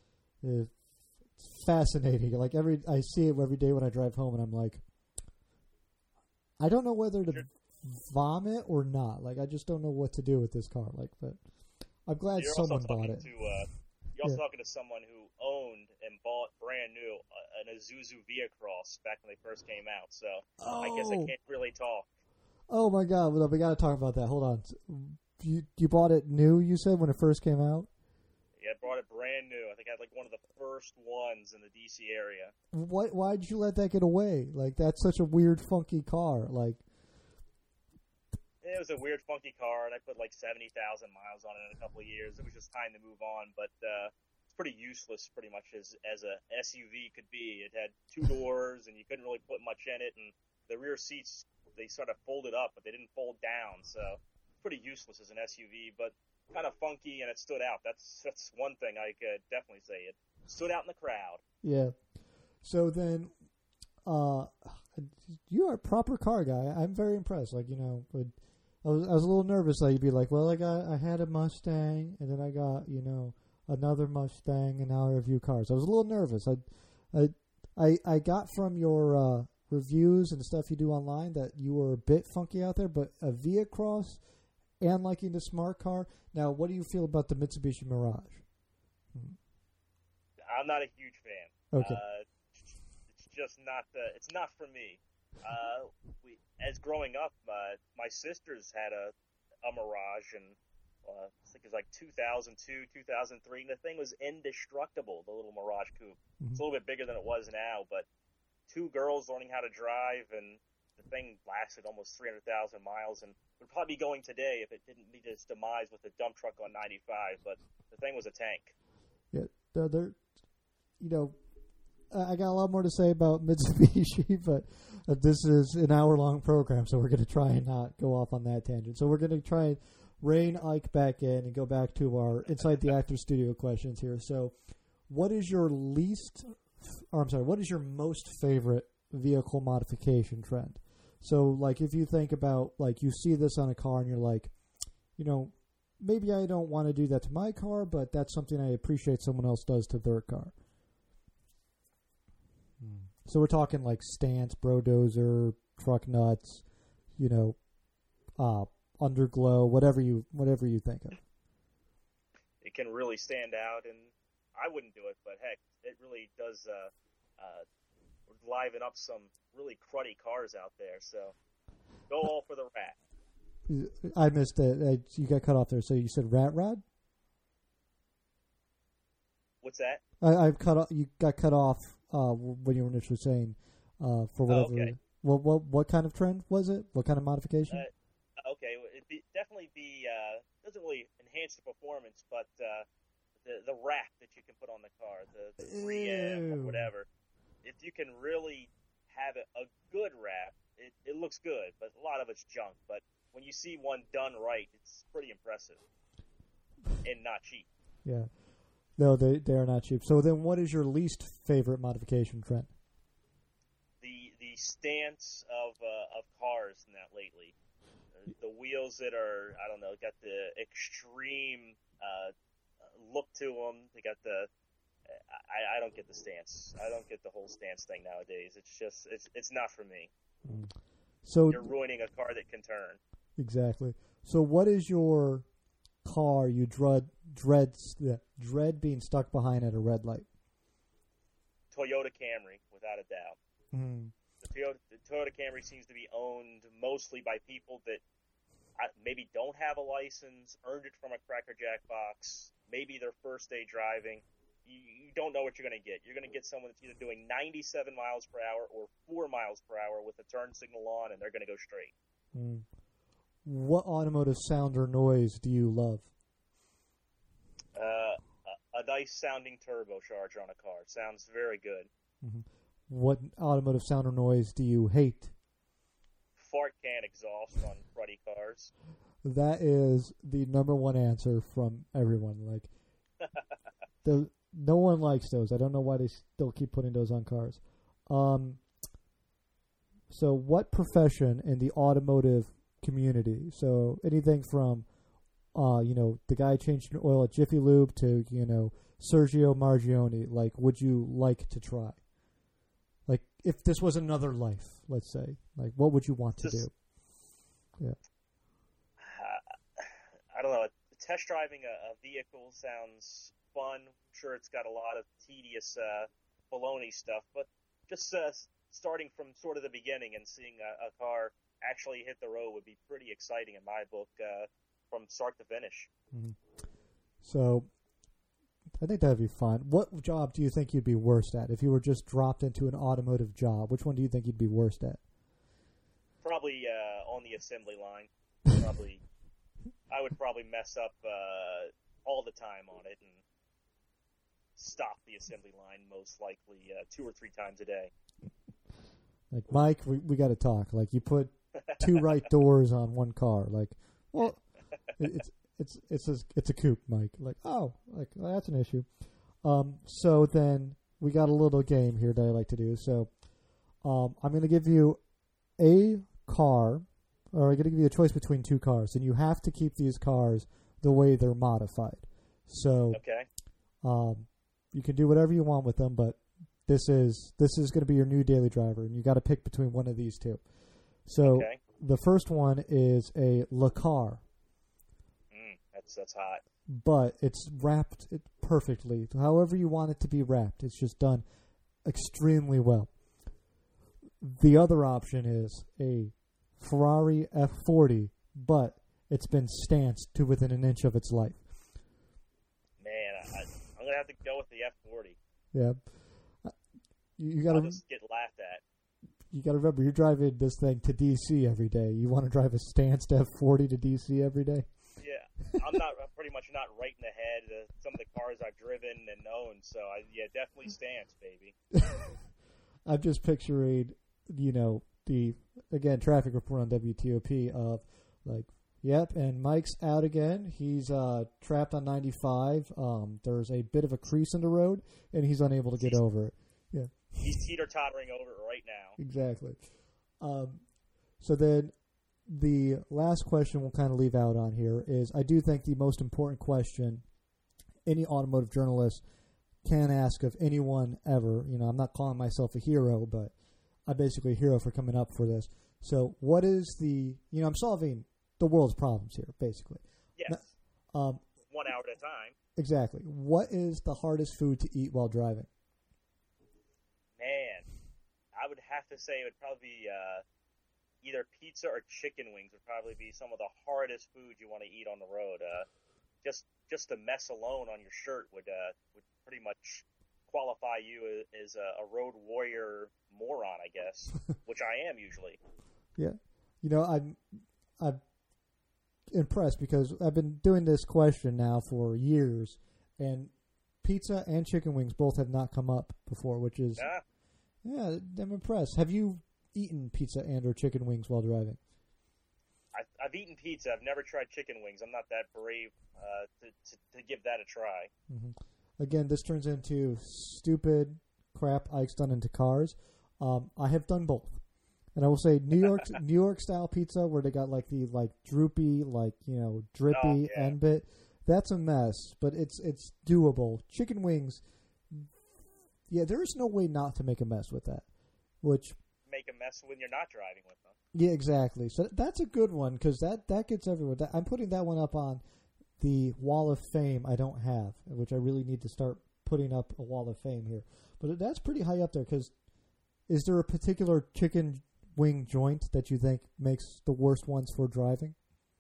it's fascinating. Like I see it every day when I drive home, and I'm like, I don't know whether to vomit or not. Like I just don't know what to do with this car. Like, but I'm glad someone bought it. You're also talking to someone who owned and bought brand new an Isuzu Via-Cross back when they first came out. So I guess I can't really talk. Oh my God! Well, we got to talk about that. Hold on. You bought it new? You said when it first came out. Yeah, I bought it brand new. I think I had like one of the first ones in the DC area. Why did you let that get away? Like that's such a weird, funky car. Like. It was a weird, funky car, and I put like 70,000 miles on it in a couple of years. It was just time to move on, but it's pretty useless, pretty much as a SUV could be. It had 2 doors, and you couldn't really put much in it, and the rear seats, they sort of folded up, but they didn't fold down, so pretty useless as an SUV, but kind of funky, and it stood out. That's one thing I could definitely say. It stood out in the crowd. Yeah. So then, you are a proper car guy. I'm very impressed. Like, I was a little nervous. Like, you'd be like, well, I had a Mustang, and then I got, another Mustang, and now I review cars. I was a little nervous. I got from your reviews and stuff you do online that you were a bit funky out there, but a Via Cross and liking the smart car. Now, what do you feel about the Mitsubishi Mirage? I'm not a huge fan. Okay. It's just not. It's not for me. As growing up, my sisters had a Mirage, and I think it was like 2002, 2003, and the thing was indestructible. The little Mirage Coupe. Mm-hmm. It's a little bit bigger than it was now, but two girls learning how to drive, and the thing lasted almost 300,000 miles, and would probably be going today if it didn't meet its demise with a dump truck on 95. But the thing was a tank. Yeah, they're I got a lot more to say about Mitsubishi, but this is an hour-long program, so we're going to try and not go off on that tangent. So we're going to try and rein Ike back in and go back to our Inside the Actor Studio questions here. So what is your what is your most favorite vehicle modification trend? So, like, if you think about, like, you see this on a car and you're like, maybe I don't want to do that to my car, but that's something I appreciate someone else does to their car. So we're talking like stance, Brodozer, truck nuts, underglow, whatever you think of. It can really stand out, and I wouldn't do it, but heck, it really does liven up some really cruddy cars out there. So go all for the rat. I missed it. You got cut off there. So you said rat rod? What's that? You got cut off when you were initially saying for whatever. Okay. What kind of trend was it? What kind of modification? Okay, it'd definitely be doesn't really enhance the performance, but the rack that you can put on the car, the 3M or whatever. If you can really have a good wrap, it looks good, but a lot of it's junk. But when you see one done right, it's pretty impressive and not cheap. Yeah. No, they are not cheap. So then what is your least favorite modification trend? The stance of cars in that lately. The wheels that are, I don't know, got the extreme look to them. They got the... I don't get the stance. I don't get the whole stance thing nowadays. It's just, it's not for me. So you're ruining a car that can turn. Exactly. So what is your car you dread being stuck behind at a red light? Toyota Camry, without a doubt. Mm. The Toyota Camry seems to be owned mostly by people that maybe don't have a license, earned it from a Cracker Jack box, maybe their first day driving. You don't know what you're going to get. You're going to get someone that's either doing 97 miles per hour or 4 miles per hour with a turn signal on, and they're going to go straight. Mm. What automotive sound or noise do you love? A nice sounding turbocharger on a car. Sounds very good. Mm-hmm. What automotive sound or noise do you hate? Fart can exhaust on cruddy cars. That is the number one answer from everyone. Like, no one likes those. I don't know why they still keep putting those on cars. So what profession in the automotive community, so anything from, the guy changing oil at Jiffy Lube to, Sergio Margione, like, would you like to try? Like, if this was another life, let's say, like, what would you want to do? Yeah. I don't know. Test driving a vehicle sounds fun. I'm sure it's got a lot of tedious baloney stuff, but just starting from sort of the beginning and seeing a car actually hit the road would be pretty exciting in my book, from start to finish. Mm-hmm. So I think that'd be fun. What job do you think you'd be worst at if you were just dropped into an automotive job? Which one do you think you'd be worst at? Probably on the assembly line. I would probably mess up all the time on it and stop the assembly line most likely 2 or 3 times a day. Like, Mike, we got to talk. Like, you put 2 right doors on one car. Like, well, it's a coupe, Mike. Like, oh, like well, that's an issue. So then we got a little game here that I like to do. So I'm going to give you a car, or I'm going to give you a choice between two cars, and you have to keep these cars the way they're modified. So Okay. You can do whatever you want with them, but this is going to be your new daily driver, and you got to pick between one of these two. So Okay. the first one is a Le Car, That's hot. but it's wrapped perfectly, however you want it to be wrapped. It's just done extremely well. The other option is a Ferrari F40, but it's been stanced to within an inch of its life. Man, I'm gonna have to go with the F40. Yeah, you I'll got just get laughed at. you got to remember you're driving this thing to DC every day. You want to drive a stanced F40 to DC every day? Yeah, I'm pretty much not right in the head of some of the cars I've driven and owned. So definitely stance, baby. I'm just picturing, the traffic report on WTOP of like, yep, and Mike's out again. He's trapped on 95. There's a bit of a crease in the road, and he's unable to get over it. Yeah, He's teeter-tottering over it right now. exactly. So then the last question we'll kind of leave out on here is, I do think the most important question any automotive journalist can ask of anyone ever. I'm not calling myself a hero, but I'm basically a hero for coming up for this. So what is I'm solving the world's problems here, basically. Yes. Now, 1 hour at a time. exactly. What is the hardest food to eat while driving? Man, I would have to say it would probably be either pizza or chicken wings would probably be some of the hardest food you want to eat on the road. Just the mess alone on your shirt would pretty much qualify you as a road warrior moron, I guess, which I am usually. Yeah. I'm impressed because I've been doing this question now for years, and pizza and chicken wings both have not come up before, which is, yeah, I'm impressed. Have you eaten pizza and or chicken wings while driving? I've eaten pizza. I've never tried chicken wings. I'm not that brave to give that a try. Mm-hmm. Again, this turns into stupid crap Ike's done into cars. I have done both. And I will say New York style pizza where they got like the droopy, drippy end bit. That's a mess, but it's doable. Chicken wings, yeah, there is no way not to make a mess with that. Which make a mess when you're not driving with them. Yeah, exactly. So that's a good one because that gets everyone. I'm putting that one up on the Wall of Fame I don't have, which I really need to start putting up a Wall of Fame here. But that's pretty high up there because is there a particular chicken wing joint that you think makes the worst ones for driving?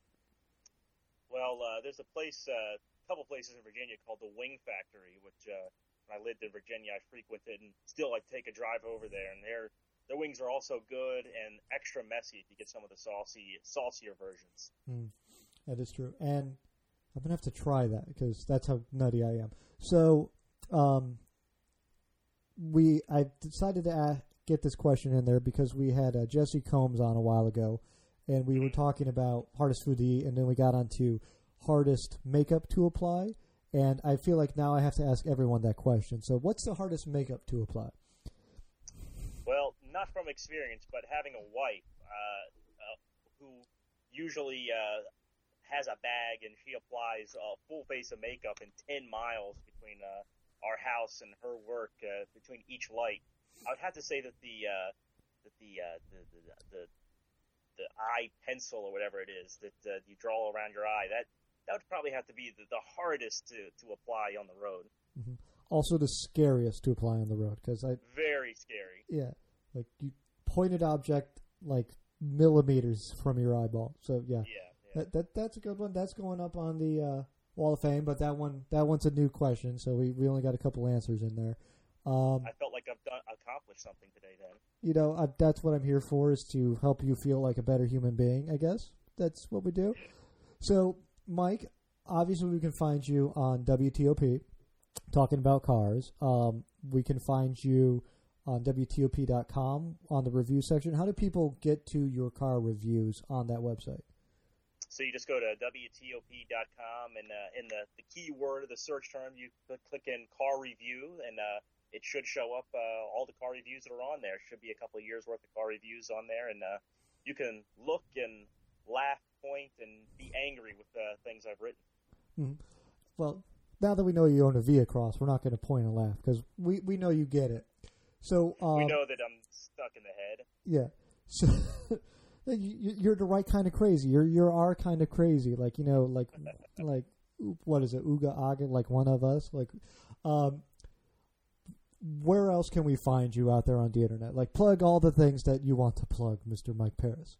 Well, there's a couple places in Virginia called the Wing Factory, which when I lived in Virginia, I frequented and still I take a drive over there, and their wings are also good and extra messy if you get some of the saucier versions. That is true, and I'm gonna have to try that because that's how nutty I am. So, I decided to get this question in there because we had Jesse Combs on a while ago, and we were talking about hardest food to eat, and then we got onto hardest makeup to apply, and I feel like now I have to ask everyone that question. So what's the hardest makeup to apply? Well, not from experience, but having a wife who usually has a bag and she applies a full face of makeup in 10 miles between our house and her work, between each light. I would have to say that the eye pencil or whatever it is that you draw around your eye, that would probably have to be the hardest to apply on the road. Mm-hmm. Also the scariest to apply on the road because very scary. Yeah, like you pointed object like millimeters from your eyeball. So yeah. That's a good one. That's going up on the Wall of Fame, but that one's a new question, so we only got a couple answers in there. I felt like I've accomplished something today. Then that's what I'm here for, is to help you feel like a better human being. I guess that's what we do. So, Mike, obviously we can find you on WTOP talking about cars. We can find you on WTOP.com on the review section. How do people get to your car reviews on that website? So you just go to WTOP.com, and in the keyword of the search term, you click in car review, and it should show up all the car reviews that are on there. Should be a couple of years worth of car reviews on there, and you can look and laugh, point, and be angry with the things I've written. Mm-hmm. Well, now that we know you own a Via-Cross, we're not going to point and laugh because we know you get it. So we know that I'm stuck in the head. Yeah. So you're the right kind of crazy. You're our kind of crazy. Like what is it? Ooga Aga, like one of us. Like, where else can we find you out there on the internet? Like, plug all the things that you want to plug, Mr. Mike Paris.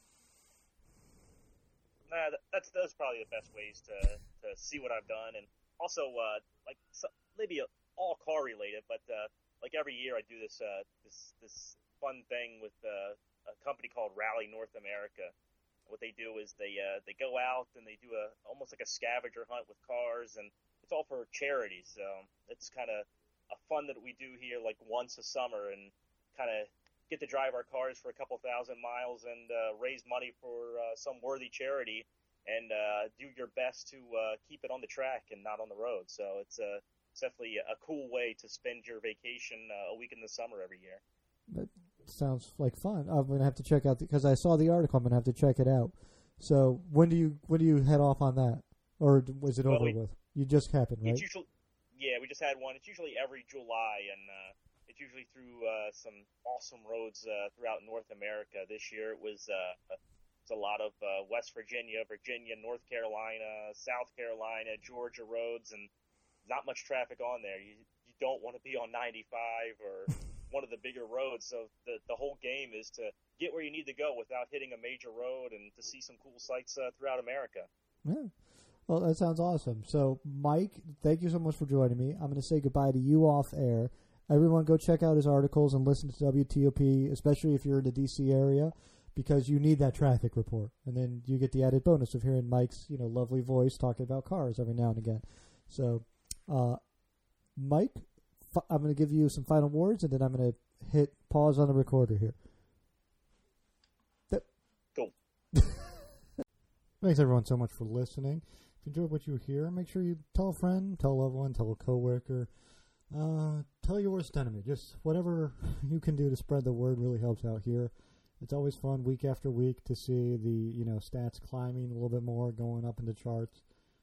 That's probably the best ways to see what I've done, and also maybe all car related, but like every year I do this fun thing with a company called Rally North America. What they do is they go out and they do almost like a scavenger hunt with cars, and it's all for charity. So it's kind of a fun that we do here like once a summer, and kind of get to drive our cars for a couple thousand miles and raise money for some worthy charity, and do your best to keep it on the track and not on the road. So it's definitely a cool way to spend your vacation a week in the summer every year. That sounds like fun. I'm going to have to check out because I saw the article. I'm going to have to check it out. So when do you head off on that, or was it over with? You just happened, right? We just had one. It's usually every July, and it's usually through some awesome roads throughout North America. This year it was it's a lot of West Virginia, North Carolina, South Carolina, Georgia roads, and not much traffic on there. You don't want to be on 95 or one of the bigger roads. So the whole game is to get where you need to go without hitting a major road and to see some cool sights throughout America. Yeah. Well, that sounds awesome. So, Mike, thank you so much for joining me. I'm going to say goodbye to you off air. Everyone go check out his articles and listen to WTOP, especially if you're in the D.C. area, because you need that traffic report. And then you get the added bonus of hearing Mike's lovely voice talking about cars every now and again. So, Mike, I'm going to give you some final words, and then I'm going to hit pause on the recorder here. Cool. Thanks, everyone, so much for listening. If you enjoyed what you hear, make sure you tell a friend, tell a loved one, tell a coworker, tell your worst enemy. Just whatever you can do to spread the word really helps out here. It's always fun week after week to see the stats climbing a little bit more, going up in the charts.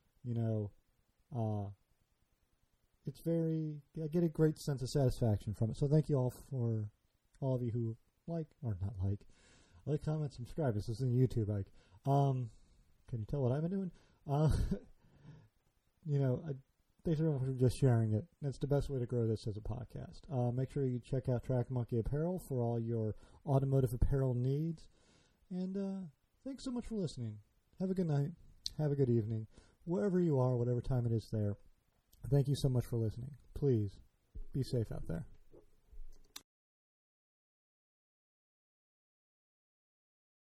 It's I get a great sense of satisfaction from it. So thank you all for all of you who like, comment, subscribe. This is in YouTube. Can you tell what I've been doing? Thanks everyone for just sharing it. That's the best way to grow this as a podcast. Make sure you check out Track Monkey Apparel for all your automotive apparel needs. And thanks so much for listening. Have a good night. Have a good evening. Wherever you are, whatever time it is there. Thank you so much for listening. Please be safe out there.